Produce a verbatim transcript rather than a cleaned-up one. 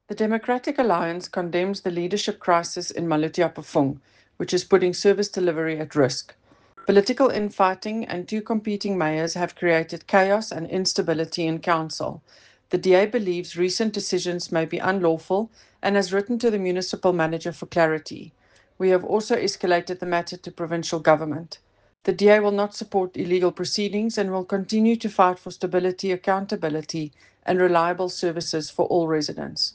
The Democratic Alliance condemns the leadership crisis in Maluti-Apofung, which is putting service delivery at risk. Political infighting and two competing mayors have created chaos and instability in council. The D A believes recent decisions may be unlawful and has written to the municipal manager for clarity. We have also escalated the matter to provincial government. The D A will not support illegal proceedings and will continue to fight for stability, accountability, and reliable services for all residents.